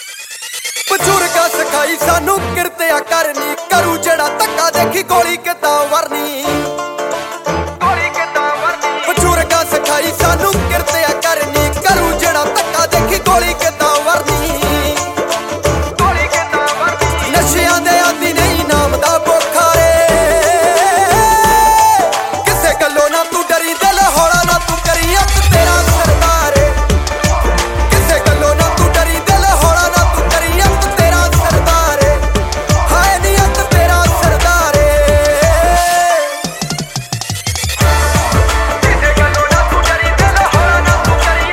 ਬਜ਼ੁਰਗਾਂ ਸਿਖਾਈ ਸਾਨੂੰ ਕਿਰਤਿਆ ਕਰਨੀ, ਕਰੂ ਜਿਹੜਾ ਧੱਕਾ ਦੇਖੀ ਗੋਲੀ ਕਿੱਦਾਂ ਵਰਨੀ। ਬਜ਼ੁਰਗਾਂ ਸਿਖਾਈ ਸਾਨੂੰ ਕਿਰਤਿਆ ਕਰਨੀ, ਕਰੂ ਜਿਹੜਾ ਧੱਕਾ ਦੇਖੀ ਗੋਲੀ ਕਿੱਦਾਂ ਵਰਨੀ। ਨਸ਼ਿਆਂ ਦੇ ਆਦੀ ਨਹੀਂ ਨਾਮ ਦਾ ਭੁੱਖਾ ਰੇ, ਕਿਸੇ ਗੱਲੋਂ ਨਾ ਤੂੰ ਡਰੀ, ਦਿਲ ਹੌਲਾ ਨਾ ਤੂੰ ਕਰੀ, ਅੱਤ ਤੇਰਾ ਸਰਦਾਰ ਏ। ਕਿਸੇ ਗੱਲੋਂ ਨਾ ਤੂੰ ਡਰੀ, ਦਿਲ ਹੌਲਾ ਨਾ ਤੂੰ ਕਰੀ, ਅੱਤ ਤੇਰਾ ਸਰਦਾਰ ਏ। ਹਾਏ ਨੀ ਅੱਤ ਤੇਰਾ ਸਰਦਾਰ ਏ। ਕਿਸੇ ਗੱਲੋਂ ਨਾ ਤੂੰ ਡਰੀ, ਦਿਲ ਹੌਲਾ ਨਾ ਤੂੰ ਕਰੀ,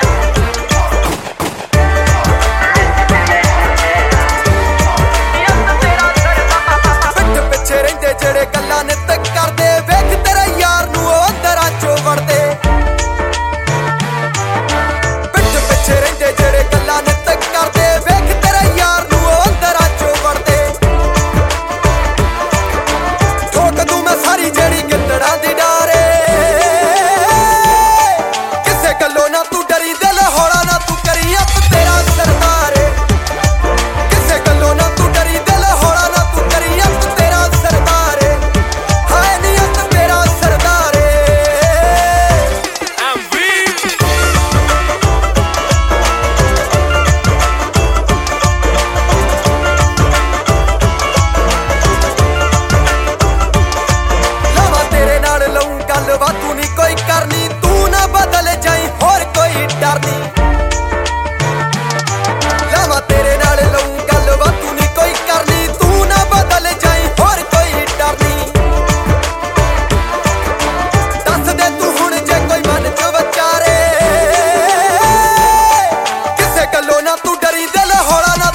ਪਿੱਠ ਪਿੱਛੇ ਰਹਿੰਦੇ ਜਿਹੜੇ ਗੱਲਾਂ ਨਿੱਤ ਕਰਦੇ, ਵੇਖ ਤੇਰੇ ਯਾਰ ਨੂੰ ਉਹ ਦਰਾਂ ਚੋਂ ਵੜਦੇ। ਪਿੱਠ ਪਿੱਛੇ ਰਹਿੰਦੇ ਜਿਹੜੇ ਗੱਲਾਂ ਨਿੱਤ ਕਰਦੇ, ਵੇਖ ਤੇਰੇ ਯਾਰ ਨੂੰ ਉਹ ਦਰਾਂ ਚੋਂ ਵੜਦੇ। ਠੋਕ ਦੂੰ ਮੈਂ ਸਾਰੀ ਜਿਹੜੀ ਗਿੱਦੜਾਂ ਦੀ ਡਾਰੇ, ਕਿਸੇ ਗੱਲੋਂ ਨਾ ਤੂੰ ਡਰੀ, ਦਿਲ ਹੌਲਾ ਨਾ ਤੂੰ ਕਰੀ, ਅੱਤ ਤੇਰਾ ਸਰਦਾਰ ਏ। ਕਿਸੇ ਗੱਲੋਂ ਨਾ ਤੂੰ ਡਰੀ, ਦਿਲ ਹੌਲਾ ਨਾ ਤੂੰ ਕਰੀ, ਅੱਤ ਤੇਰਾ ਸਰਦਾਰ ਏ। ਹਾਏ ਨੀ ਅੱਤ ਤੇਰਾ ਸਰਦਾਰ ਏ। ਲਾਵਾਂ ਤੇਰੇ ਨਾਲ ਲਊਂ ਗੱਲਬਾਤ, ਤੂੰ ਨੀ ਕੋਈ ਕਰਨੀ, ਤੂੰ ਨਾ ਬਦਲ ਜਾਈਂ, ਹੋਰ ਕੋਈ ਡਰ ਨੀ। ਲਾਵਾਂ ਤੇਰੇ ਨਾਲ ਲਊਂ ਗੱਲਬਾਤ, ਤੂੰ ਨੀ ਕੋਈ ਕਰਨੀ, ਤੂੰ ਨਾ ਬਦਲ ਜਾਈਂ, ਹੋਰ ਕੋਈ ਡਰ ਨੀ। ਦੱਸ ਦੇ ਤੂੰ ਹੁਣ ਜੇ ਕੋਈ ਮਨ ਚ ਵਿਚਾਰੇ, ਕਿਸੇ ਗੱਲੋਂ ਨਾ ਤੂੰ ਡਰੀ, ਦਿਲ ਹੌਲਾ ਨਾ